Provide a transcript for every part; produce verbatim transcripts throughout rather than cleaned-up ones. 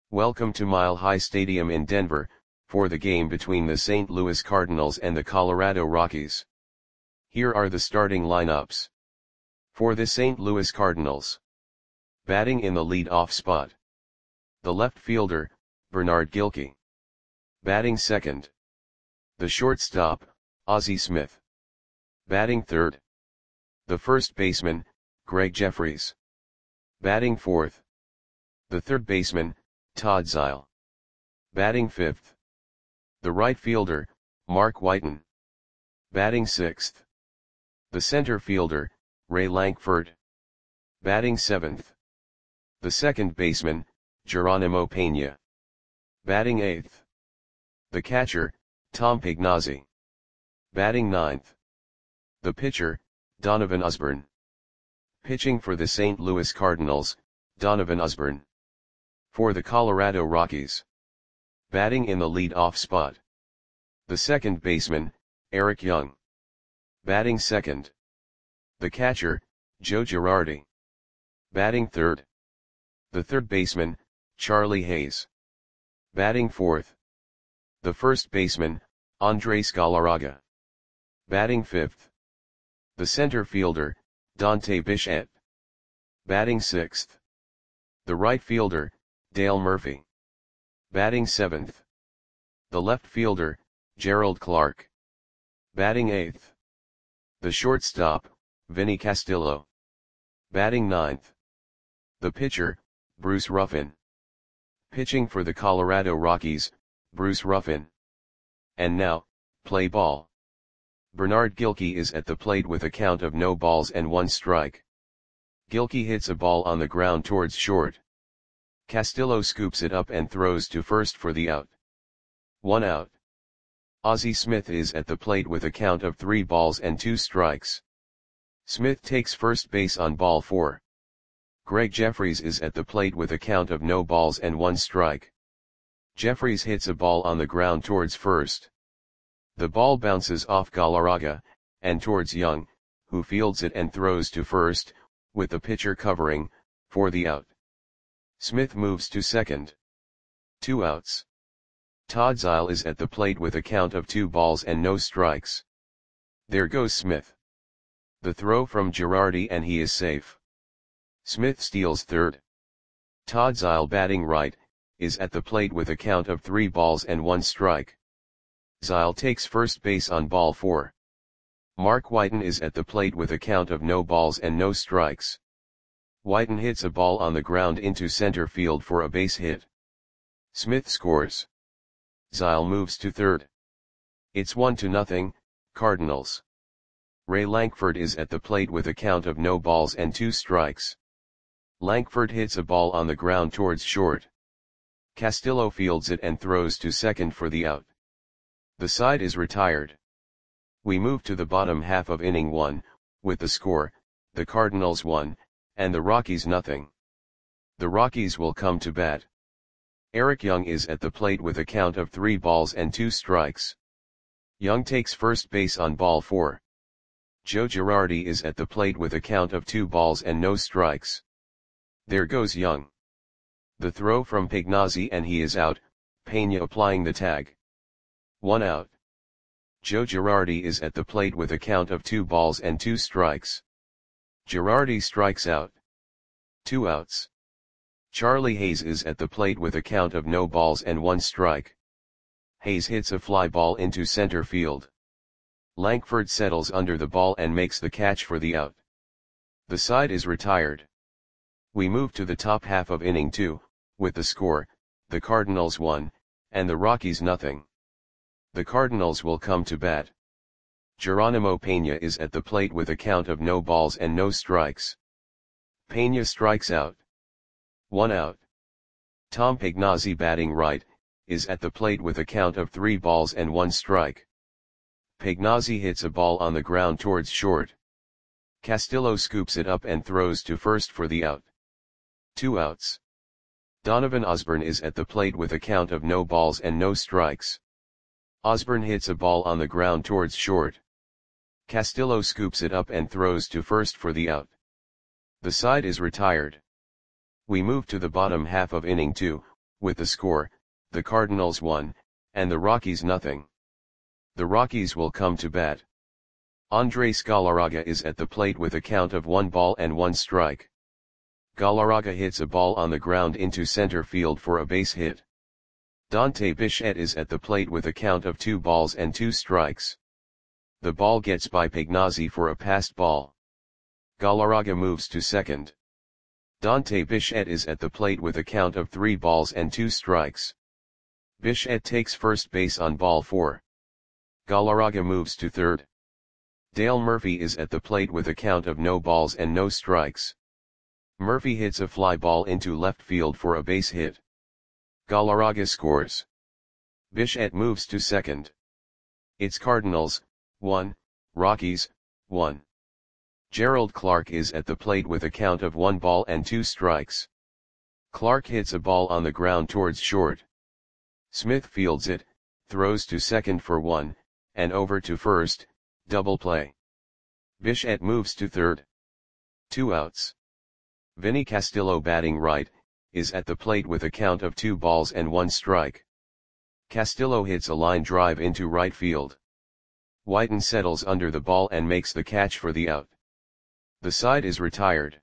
Welcome to Mile High Stadium in Denver, for the game between the Saint Louis Cardinals and the Colorado Rockies. Here are the starting lineups. For the Saint Louis Cardinals. Batting in the lead-off spot. The left fielder, Bernard Gilkey. Batting second. The shortstop, Ozzie Smith. Batting third. The first baseman, Gregg Jefferies. Batting fourth. The third baseman, Todd Zeile. Batting fifth. The right fielder, Mark Whiten. Batting sixth. The center fielder, Ray Lankford. Batting seventh. The second baseman, Geronimo Pena. Batting eighth. The catcher, Tom Pagnozzi. Batting ninth. The pitcher, Donovan Osborne. Pitching for the Saint Louis Cardinals, Donovan Osborne. For the Colorado Rockies. Batting in the lead-off spot. The second baseman, Eric Young. Batting second. The catcher, Joe Girardi. Batting third. The third baseman, Charlie Hayes. Batting fourth. The first baseman, Andres Galarraga. Batting fifth. The center fielder, Dante Bichette. Batting sixth. The right fielder, Dale Murphy. Batting seventh. The left fielder, Gerald Clark. Batting eighth. The shortstop, Vinny Castillo. Batting ninth. The pitcher, Bruce Ruffin. Pitching for the Colorado Rockies, Bruce Ruffin. And now, play ball. Bernard Gilkey is at the plate with a count of no balls and one strike. Gilkey hits a ball on the ground towards short. Castillo scoops it up and throws to first for the out. One out. Ozzie Smith is at the plate with a count of three balls and two strikes. Smith takes first base on ball four. Gregg Jefferies is at the plate with a count of no balls and one strike. Jefferies hits a ball on the ground towards first. The ball bounces off Galarraga, and towards Young, who fields it and throws to first, with the pitcher covering, for the out. Smith moves to second. Two outs. Todd Zeile is at the plate with a count of two balls and no strikes. There goes Smith. The throw from Girardi and he is safe. Smith steals third. Todd Zeile, batting right, is at the plate with a count of three balls and one strike. Zeile takes first base on ball four. Mark Whiten is at the plate with a count of no balls and no strikes. Whiten hits a ball on the ground into center field for a base hit. Smith scores. Zeile moves to third. It's one to nothing, Cardinals. Ray Lankford is at the plate with a count of no balls and two strikes. Lankford hits a ball on the ground towards short. Castillo fields it and throws to second for the out. The side is retired. We move to the bottom half of inning one, with the score, the Cardinals one, and the Rockies nothing. The Rockies will come to bat. Eric Young is at the plate with a count of three balls and two strikes. Young takes first base on ball four. Joe Girardi is at the plate with a count of two balls and no strikes. There goes Young. The throw from Pagnozzi and he is out, Pena applying the tag. One out. Joe Girardi is at the plate with a count of two balls and two strikes. Girardi strikes out. Two outs. Charlie Hayes is at the plate with a count of no balls and one strike. Hayes hits a fly ball into center field. Lankford settles under the ball and makes the catch for the out. The side is retired. We move to the top half of inning two, with the score, the Cardinals one, and the Rockies nothing. The Cardinals will come to bat. Geronimo Pena is at the plate with a count of no balls and no strikes. Pena strikes out. One out. Tom Pagnozzi, batting right, is at the plate with a count of three balls and one strike. Pagnozzi hits a ball on the ground towards short. Castillo scoops it up and throws to first for the out. Two outs. Donovan Osborne is at the plate with a count of no balls and no strikes. Osborne hits a ball on the ground towards short. Castillo scoops it up and throws to first for the out. The side is retired. We move to the bottom half of inning two, with the score, the Cardinals one, and the Rockies nothing. The Rockies will come to bat. Andres Galarraga is at the plate with a count of one ball and one strike. Galarraga hits a ball on the ground into center field for a base hit. Dante Bichette is at the plate with a count of two balls and two strikes. The ball gets by Pagnozzi for a passed ball. Galarraga moves to second. Dante Bichette is at the plate with a count of three balls and two strikes. Bichette takes first base on ball four. Galarraga moves to third. Dale Murphy is at the plate with a count of no balls and no strikes. Murphy hits a fly ball into left field for a base hit. Galarraga scores. Bichette moves to second. It's Cardinals, one, Rockies, one. Gerald Clark is at the plate with a count of one ball and two strikes. Clark hits a ball on the ground towards short. Smith fields it, throws to second for one, and over to first, double play. Bichette moves to third. Two outs. Vinny Castillo, batting right, is at the plate with a count of two balls and one strike. Castillo hits a line drive into right field. Whiten settles under the ball and makes the catch for the out. The side is retired.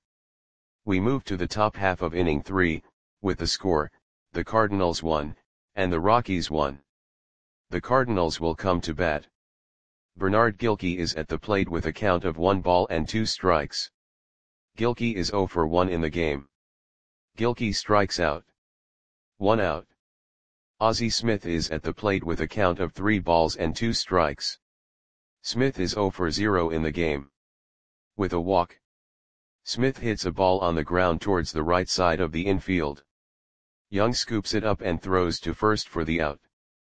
We move to the top half of inning three, with the score, the Cardinals one, and the Rockies one. The Cardinals will come to bat. Bernard Gilkey is at the plate with a count of one ball and two strikes. Gilkey is zero for one in the game. Gilkey strikes out. One out. Ozzie Smith is at the plate with a count of three balls and two strikes. Smith is zero for zero in the game. With a walk. Smith hits a ball on the ground towards the right side of the infield. Young scoops it up and throws to first for the out.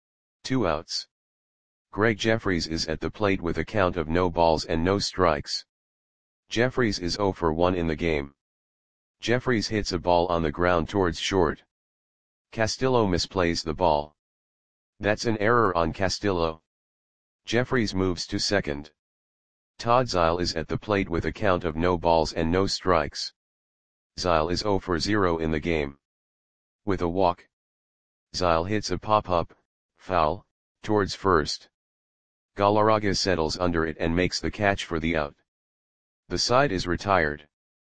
Two outs. Greg Jeffries is at the plate with a count of no balls and no strikes. Jeffries is zero for one in the game. Jeffries hits a ball on the ground towards short. Castillo misplays the ball. That's an error on Castillo. Jeffries moves to second. Todd Zeile is at the plate with a count of no balls and no strikes. Zeile is zero for zero in the game. With a walk. Zeile hits a pop-up, foul, towards first. Galarraga settles under it and makes the catch for the out. The side is retired.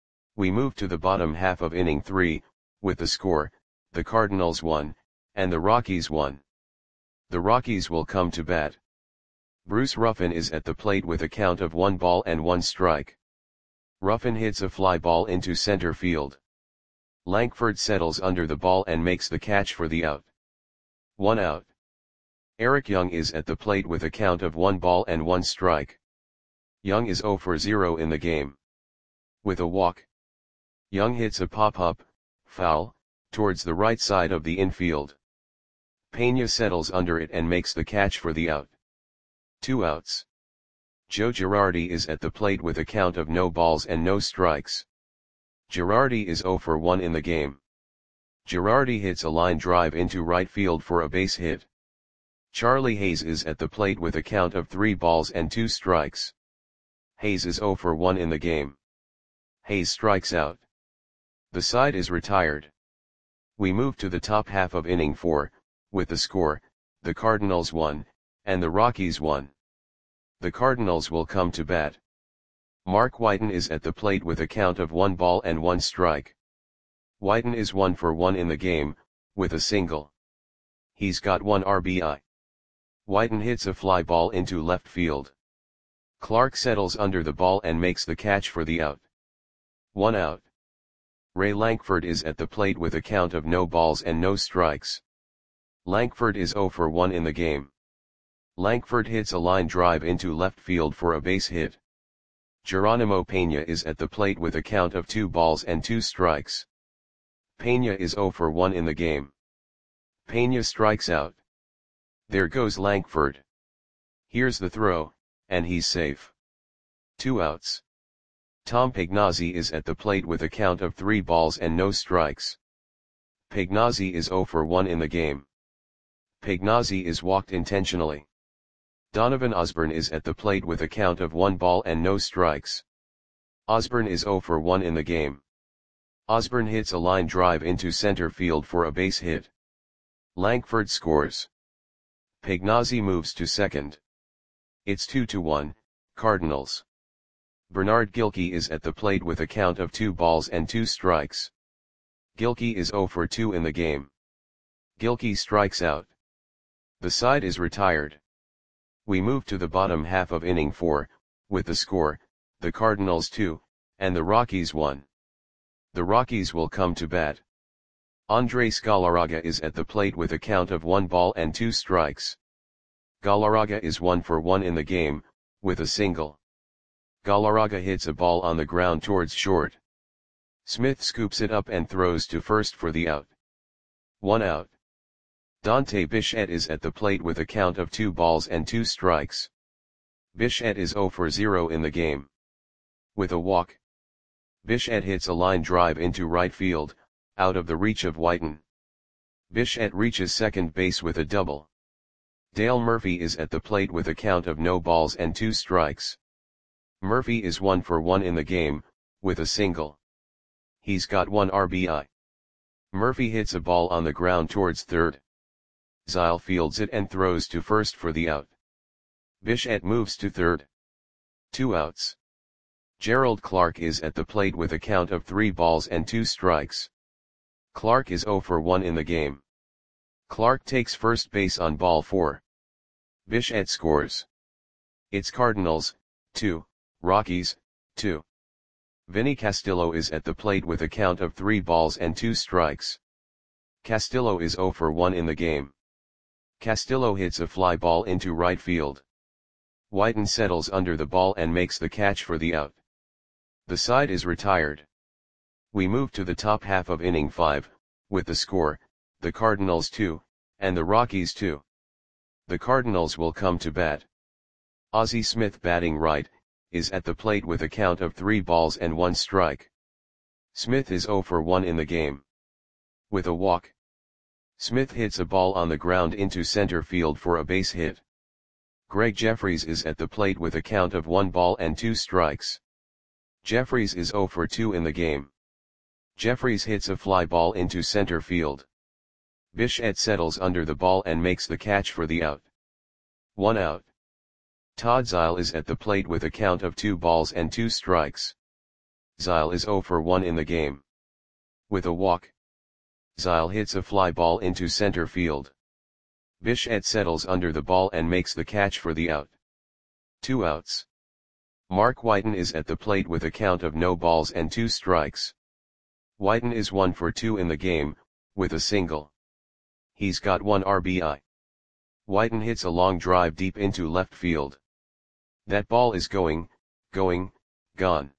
We move to the bottom half of inning three, with the score, the Cardinals one, and the Rockies one. The Rockies will come to bat. Bruce Ruffin is at the plate with a count of one ball and one strike. Ruffin hits a fly ball into center field. Lankford settles under the ball and makes the catch for the out. One out. Eric Young is at the plate with a count of one ball and one strike. Young is zero for zero in the game. With a walk. Young hits a pop-up, foul, towards the right side of the infield. Pena settles under it and makes the catch for the out. Two outs. Joe Girardi is at the plate with a count of no balls and no strikes. Girardi is zero for one in the game. Girardi hits a line drive into right field for a base hit. Charlie Hayes is at the plate with a count of three balls and two strikes. Hayes is zero for one in the game. Hayes strikes out. The side is retired. We move to the top half of inning four, with the score, the Cardinals one, and the Rockies one. The Cardinals will come to bat. Mark Whiten is at the plate with a count of one ball and one strike. Whiten is one for one in the game, with a single. He's got one R B I. Whiten hits a fly ball into left field. Clark settles under the ball and makes the catch for the out. One out. Ray Lankford is at the plate with a count of no balls and no strikes. Lankford is zero for one in the game. Lankford hits a line drive into left field for a base hit. Geronimo Pena is at the plate with a count of two balls and two strikes. Pena is zero for one in the game. Pena strikes out. There goes Lankford. Here's the throw, and he's safe. Two outs. Tom Pagnozzi is at the plate with a count of three balls and no strikes. Pagnozzi is zero for one in the game. Pagnozzi is walked intentionally. Donovan Osborne is at the plate with a count of one ball and no strikes. Osborne is zero for one in the game. Osborne hits a line drive into center field for a base hit. Lankford scores. Pagnozzi moves to second. It's two to one, Cardinals. Bernard Gilkey is at the plate with a count of two balls and two strikes. Gilkey is zero for two in the game. Gilkey strikes out. The side is retired. We move to the bottom half of inning four, with the score, the Cardinals two, and the Rockies one. The Rockies will come to bat. Andres Galarraga is at the plate with a count of one ball and two strikes. Galarraga is one for one in the game, with a single. Galarraga hits a ball on the ground towards short. Smith scoops it up and throws to first for the out. One out. Dante Bichette is at the plate with a count of two balls and two strikes. Bichette is zero for zero in the game. With a walk. Bichette hits a line drive into right field, out of the reach of Whiten. Bichette reaches second base with a double. Dale Murphy is at the plate with a count of no balls and two strikes. Murphy is one for one in the game, with a single. He's got one R B I. Murphy hits a ball on the ground towards third. Zile fields it and throws to first for the out. Bichette moves to third. Two outs. Gerald Clark is at the plate with a count of three balls and two strikes. Clark is zero for one in the game. Clark takes first base on ball four. Bichette scores. It's Cardinals, two, Rockies, two. Vinny Castillo is at the plate with a count of three balls and two strikes. Castillo is zero for one in the game. Castillo hits a fly ball into right field. Whiten settles under the ball and makes the catch for the out. The side is retired. We move to the top half of inning five, with the score, the Cardinals two, and the Rockies two. The Cardinals will come to bat. Ozzie Smith, batting right, is at the plate with a count of three balls and one strike. Smith is zero for one in the game. With a walk. Smith hits a ball on the ground into center field for a base hit. Greg Jeffries is at the plate with a count of one ball and two strikes. Jeffries is zero for two in the game. Jeffries hits a fly ball into center field. Bichette settles under the ball and makes the catch for the out. One out. Todd Zile is at the plate with a count of two balls and two strikes. Zile is zero for one in the game. With a walk. Zile hits a fly ball into center field. Bichette settles under the ball and makes the catch for the out. Two outs. Mark Whiten is at the plate with a count of no balls and two strikes. Whiten is one for two in the game, with a single. He's got one R B I. Whiten hits a long drive deep into left field. That ball is going, going, gone.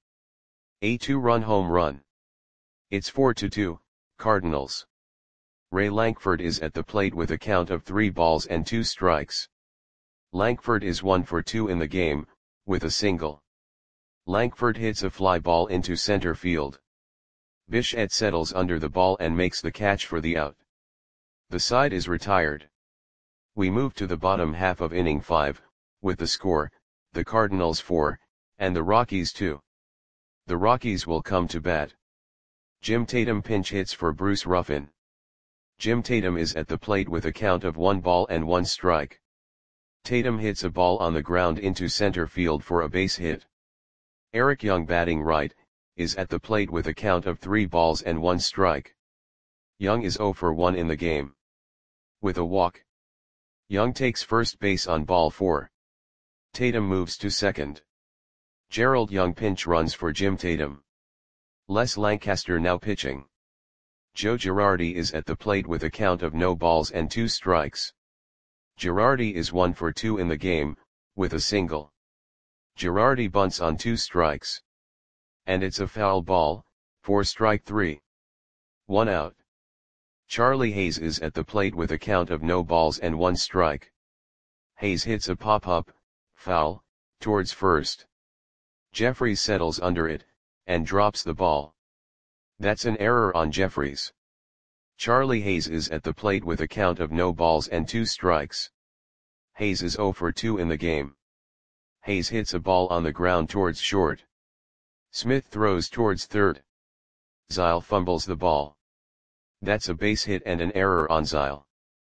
A two-run home run. It's four to two, Cardinals. Ray Lankford is at the plate with a count of three balls and two strikes. Lankford is one for two in the game, with a single. Lankford hits a fly ball into center field. Bichette settles under the ball and makes the catch for the out. The side is retired. We move to the bottom half of inning five, with the score, the Cardinals four, and the Rockies two. The Rockies will come to bat. Jim Tatum pinch hits for Bruce Ruffin. Jim Tatum is at the plate with a count of one ball and one strike. Tatum hits a ball on the ground into center field for a base hit. Eric Young, batting right, is at the plate with a count of three balls and one strike. Young is zero for one in the game. With a walk. Young takes first base on ball four. Tatum moves to second. Gerald Young pinch runs for Jim Tatum. Les Lancaster now pitching. Joe Girardi is at the plate with a count of no balls and two strikes. Girardi is one for two in the game, with a single. Girardi bunts on two strikes. And it's a foul ball, for strike three. One out. Charlie Hayes is at the plate with a count of no balls and one strike. Hayes hits a pop-up, foul, towards first. Jeffries settles under it, and drops the ball. That's an error on Jeffries. Charlie Hayes is at the plate with a count of no balls and two strikes. Hayes is zero for two in the game. Hayes hits a ball on the ground towards short. Smith throws towards third. Zile fumbles the ball. That's a base hit and an error on Zile.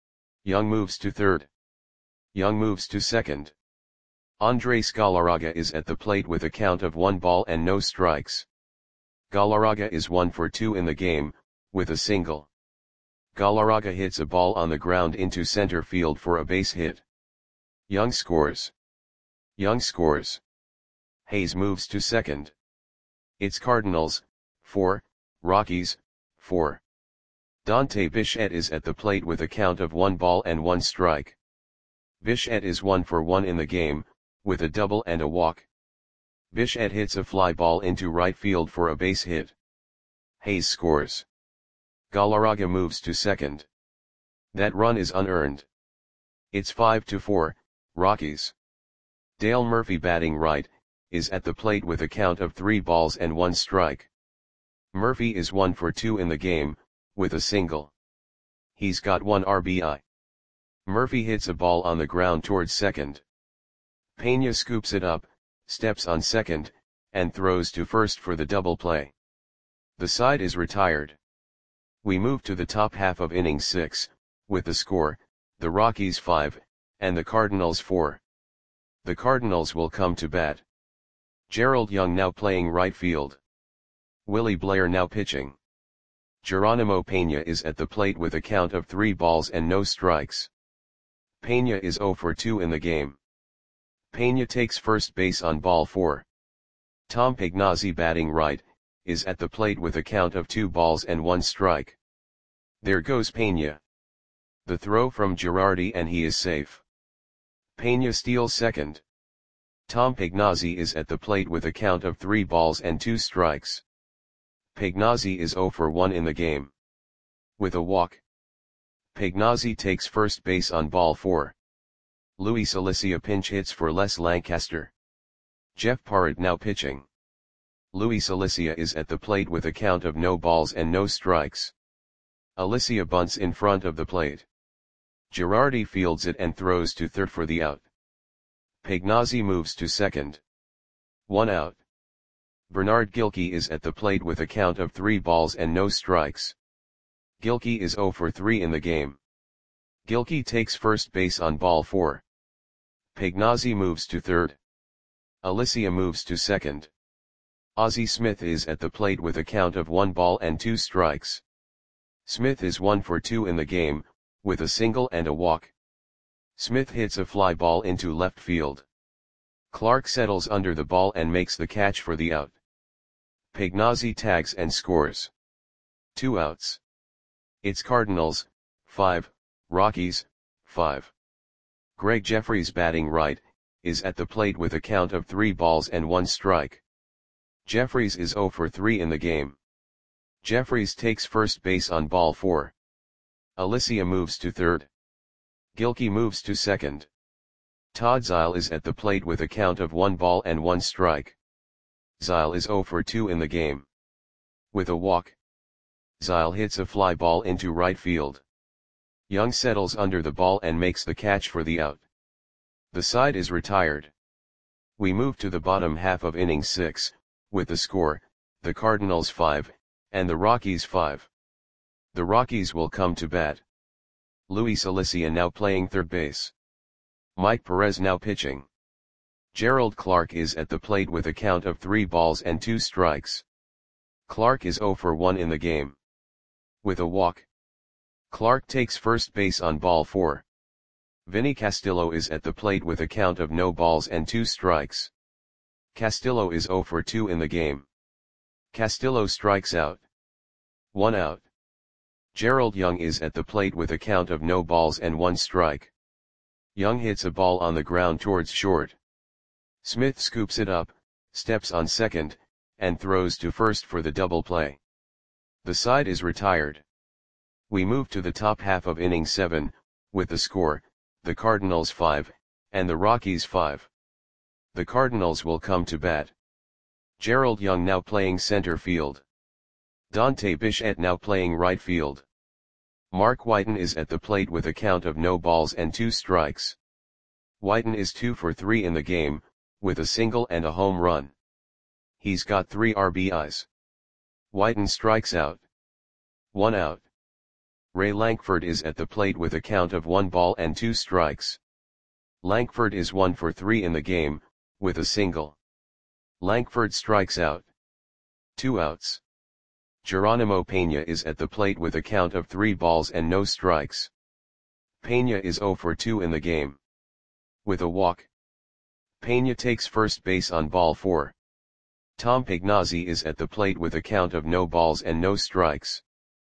Young moves to third. Young moves to second. Andres Galarraga is at the plate with a count of one ball and no strikes. Galarraga is one for two in the game, with a single. Galarraga hits a ball on the ground into center field for a base hit. Young scores. Young scores. Hayes moves to second. It's Cardinals, four, Rockies, four. Dante Bichette is at the plate with a count of one ball and one strike. Bichette is one for one in the game, with a double and a walk. Bichette hits a fly ball into right field for a base hit. Hayes scores. Galarraga moves to second. That run is unearned. It's five to four, Rockies. Dale Murphy batting right, is at the plate with a count of three balls and one strike. Murphy is one for two in the game, with a single. He's got one R B I. Murphy hits a ball on the ground towards second. Pena scoops it up, steps on second, and throws to first for the double play. The side is retired. We move to the top half of inning six, with the score, the Rockies five, and the Cardinals four. The Cardinals will come to bat. Gerald Young now playing right field. Willie Blair now pitching. Geronimo Pena is at the plate with a count of three balls and no strikes. Pena is zero for two in the game. Pena takes first base on ball four. Tom Pagnozzi batting right, is at the plate with a count of two balls and one strike. There goes Pena. The throw from Girardi and he is safe. Pena steals second. Tom Pagnozzi is at the plate with a count of three balls and two strikes. Pagnozzi is zero for one in the game. With a walk. Pagnozzi takes first base on ball four. Luis Alicia pinch hits for Les Lancaster. Jeff Parrott now pitching. Luis Alicia is at the plate with a count of no balls and no strikes. Alicia bunts in front of the plate. Girardi fields it and throws to third for the out. Pagnozzi moves to second. One out. Bernard Gilkey is at the plate with a count of three balls and no strikes. Gilkey is zero for three in the game. Gilkey takes first base on ball four. Pagnozzi moves to third. Alicia moves to second. Ozzie Smith is at the plate with a count of one ball and two strikes. Smith is one for two in the game, with a single and a walk. Smith hits a fly ball into left field. Clark settles under the ball and makes the catch for the out. Pagnozzi tags and scores. Two outs. It's Cardinals, five, Rockies, five. Greg Jeffries batting right, is at the plate with a count of three balls and one strike. Jeffries is zero for three in the game. Jeffries takes first base on ball four. Alicia moves to third. Gilkey moves to second. Todd Zeile is at the plate with a count of one ball and one strike. Zeile is zero for two in the game. With a walk. Zeile hits a fly ball into right field. Young settles under the ball and makes the catch for the out. The side is retired. We move to the bottom half of inning six, with the score, the Cardinals five, and the Rockies five. The Rockies will come to bat. Luis Alicia now playing third base. Mike Perez now pitching. Gerald Clark is at the plate with a count of three balls and two strikes. Clark is zero for one in the game. With a walk. Clark takes first base on ball four. Vinny Castillo is at the plate with a count of no balls and two strikes. Castillo is zero for two in the game. Castillo strikes out. One out. Gerald Young is at the plate with a count of no balls and one strike. Young hits a ball on the ground towards short. Smith scoops it up, steps on second, and throws to first for the double play. The side is retired. We move to the top half of inning seven, with the score, the Cardinals five, and the Rockies five. The Cardinals will come to bat. Gerald Young now playing center field. Dante Bichette now playing right field. Mark Whiten is at the plate with a count of no balls and two strikes. Whiten is two for three in the game, with a single and a home run. He's got three R B Is. Whiten strikes out. One out. Ray Lankford is at the plate with a count of one ball and two strikes. Lankford is one for three in the game, with a single. Lankford strikes out. Two outs. Geronimo Pena is at the plate with a count of three balls and no strikes. Pena is zero for two in the game. With a walk. Pena takes first base on ball four. Tom Pagnozzi is at the plate with a count of no balls and no strikes.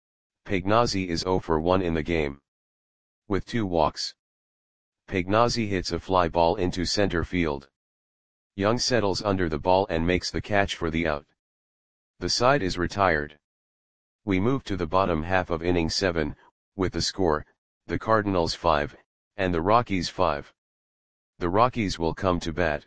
Pagnozzi is zero for one in the game. With two walks. Pagnozzi hits a fly ball into center field. Young settles under the ball and makes the catch for the out. The side is retired. We move to the bottom half of inning seven, with the score, the Cardinals five, and the Rockies five. The Rockies will come to bat.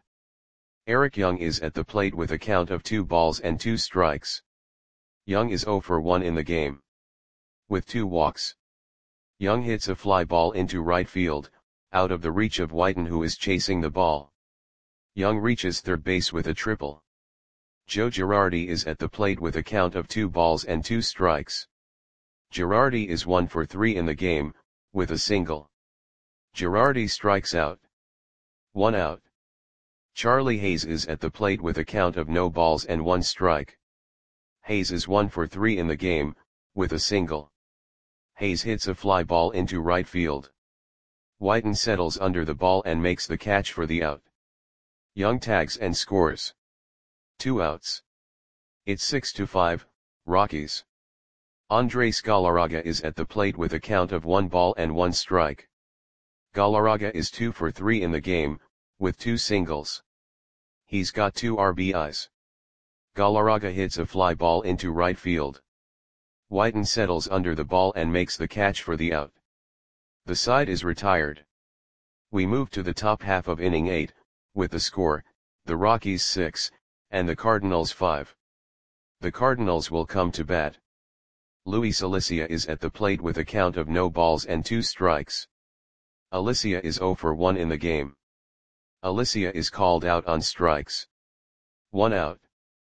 Eric Young is at the plate with a count of two balls and two strikes. Young is zero for one in the game. With two walks. Young hits a fly ball into right field, out of the reach of Whiten, who is chasing the ball. Young reaches third base with a triple. Joe Girardi is at the plate with a count of two balls and two strikes. Girardi is one for three in the game, with a single. Girardi strikes out. One out. Charlie Hayes is at the plate with a count of no balls and one strike. Hayes is one for three in the game, with a single. Hayes hits a fly ball into right field. Whiten settles under the ball and makes the catch for the out. Young tags and scores. Two outs. It's six to five, Rockies. Andres Galarraga is at the plate with a count of one ball and one strike. Galarraga is two for three in the game, with two singles. He's got two R B Is. Galarraga hits a fly ball into right field. Whiten settles under the ball and makes the catch for the out. The side is retired. We move to the top half of inning eight, with the score, the Rockies six, and the Cardinals five. The Cardinals will come to bat. Luis Alicia is at the plate with a count of no balls and two strikes. Alicia is zero for one in the game. Alicia is called out on strikes. One out.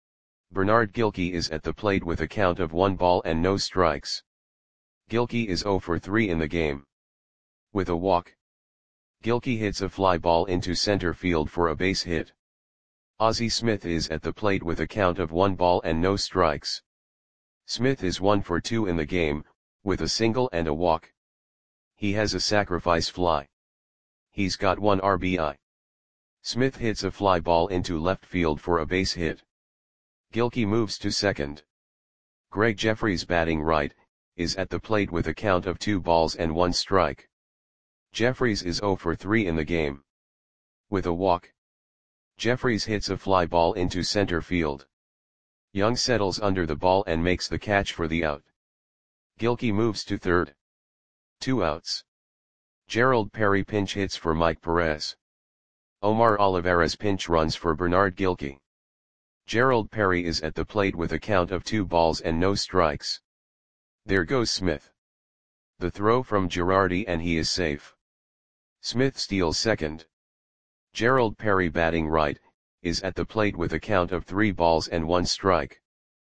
Bernard Gilkey is at the plate with a count of one ball and no strikes. Gilkey is zero for three in the game. With a walk. Gilkey hits a fly ball into center field for a base hit. Ozzie Smith is at the plate with a count of one ball and no strikes. Smith is one for two in the game, with a single and a walk. He has a sacrifice fly. He's got one R B I. Smith hits a fly ball into left field for a base hit. Gilkey moves to second. Greg Jeffries, batting right, is at the plate with a count of two balls and one strike. Jeffries is zero for three in the game. With a walk. Jeffries hits a fly ball into center field. Young settles under the ball and makes the catch for the out. Gilkey moves to third. Two outs. Gerald Perry pinch hits for Mike Perez. Omar Olivares pinch runs for Bernard Gilkey. Gerald Perry is at the plate with a count of two balls and no strikes. There goes Smith. The throw from Girardi and he is safe. Smith steals second. Gerald Perry, batting right, is at the plate with a count of three balls and one strike.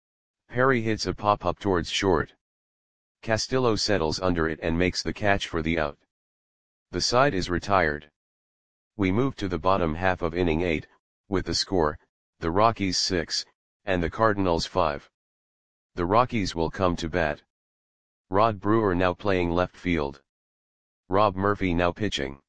Perry hits a pop-up towards short. Castillo settles under it and makes the catch for the out. The side is retired. We move to the bottom half of inning eight, with the score, the Rockies six, and the Cardinals five. The Rockies will come to bat. Rod Brewer now playing left field. Rob Murphy now pitching.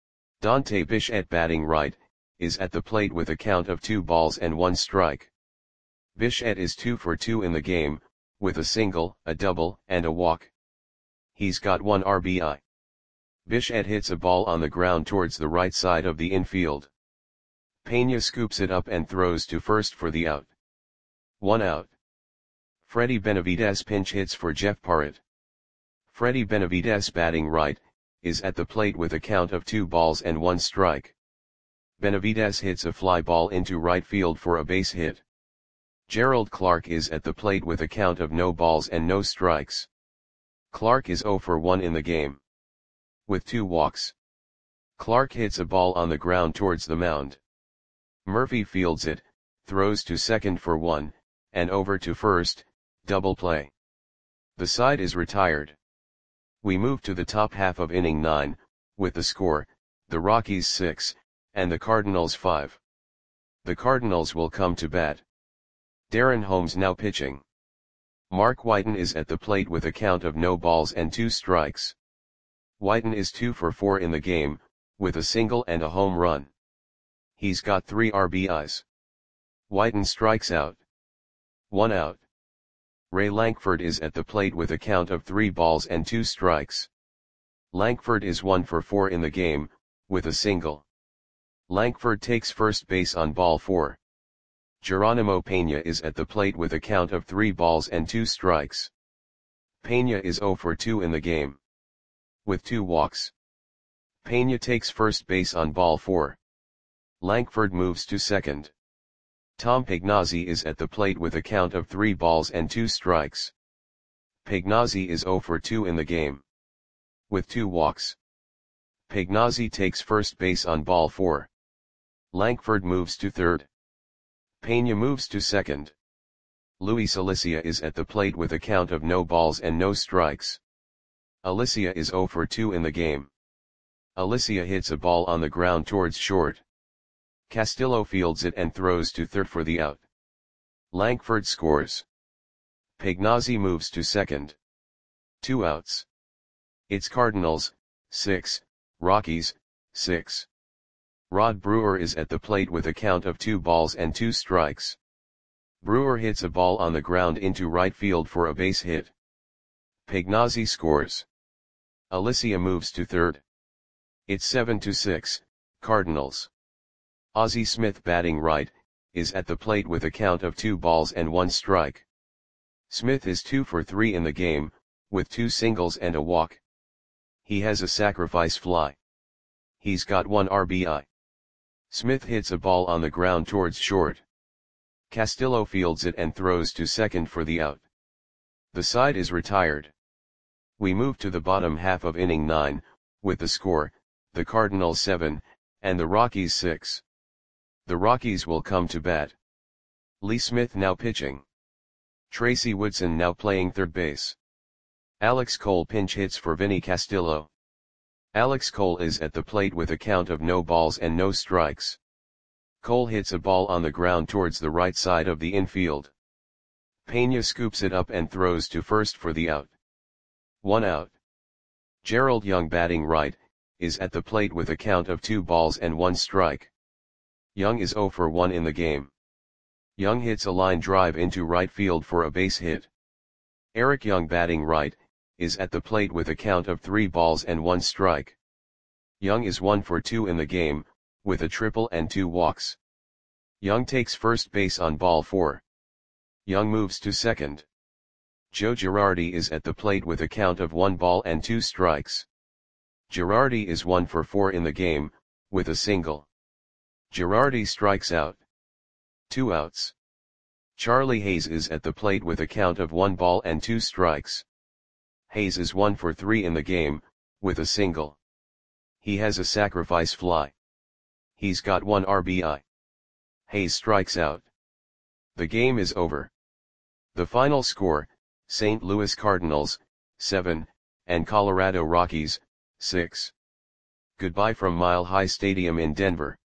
Dante Bichette, batting right, is at the plate with a count of two balls and one strike. Bichette is two for two in the game, with a single, a double, and a walk. He's got one R B I. Bichette hits a ball on the ground towards the right side of the infield. Pena scoops it up and throws to first for the out. One out. Freddie Benavides pinch hits for Jeff Parrott. Freddie Benavides, batting right, is at the plate with a count of two balls and one strike. Benavides hits a fly ball into right field for a base hit. Gerald Clark is at the plate with a count of no balls and no strikes. Clark is zero for one in the game. With two walks. Clark hits a ball on the ground towards the mound. Murphy fields it, throws to second for one, and over to first, double play. The side is retired. We move to the top half of inning nine, with the score, the Rockies six, and the Cardinals five. The Cardinals will come to bat. Darren Holmes now pitching. Mark Whiten is at the plate with a count of no balls and two strikes. Whiten is two for four in the game, with a single and a home run. He's got three R B Is. Whiten strikes out. One out. Ray Lankford is at the plate with a count of three balls and two strikes. Lankford is one for four in the game, with a single. Lankford takes first base on ball four. Geronimo Pena is at the plate with a count of three balls and two strikes. Pena is zero for two in the game, with two walks. Pena takes first base on ball four. Lankford moves to second. Tom Pagnozzi is at the plate with a count of three balls and two strikes. Pagnozzi is zero for two in the game, with two walks. Pagnozzi takes first base on ball four. Lankford moves to third. Pena moves to second. Luis Alicia is at the plate with a count of no balls and no strikes. Alicia is zero for two in the game. Alicia hits a ball on the ground towards short. Castillo fields it and throws to third for the out. Lankford scores. Pagnozzi moves to second. Two outs. It's Cardinals, six, Rockies, six. Rod Brewer is at the plate with a count of two balls and two strikes. Brewer hits a ball on the ground into right field for a base hit. Pagnozzi scores. Alicia moves to third. It's seven to six, Cardinals. Ozzie Smith batting right, is at the plate with a count of two balls and one strike. Smith is two for three in the game, with two singles and a walk. He has a sacrifice fly. He's got one R B I. Smith hits a ball on the ground towards short. Castillo fields it and throws to second for the out. The side is retired. We move to the bottom half of inning nine, with the score, the Cardinals seven, and the Rockies six. The Rockies will come to bat. Lee Smith now pitching. Tracy Woodson now playing third base. Alex Cole pinch hits for Vinny Castillo. Alex Cole is at the plate with a count of no balls and no strikes. Cole hits a ball on the ground towards the right side of the infield. Pena scoops it up and throws to first for the out. One out. Gerald Young batting right, is at the plate with a count of two balls and one strike. Young is zero for one in the game. Young hits a line drive into right field for a base hit. Eric Young batting right, is at the plate with a count of three balls and one strike. Young is one for two in the game, with a triple and two walks. Young takes first base on ball four. Young moves to second. Joe Girardi is at the plate with a count of one ball and two strikes. Girardi is one for four in the game, with a single. Girardi strikes out. Two outs. Charlie Hayes is at the plate with a count of one ball and two strikes. Hayes is one for three in the game, with a single. He has a sacrifice fly. He's got one R B I. Hayes strikes out. The game is over. The final score, Saint Louis Cardinals, seven, and Colorado Rockies, six. Goodbye from Mile High Stadium in Denver.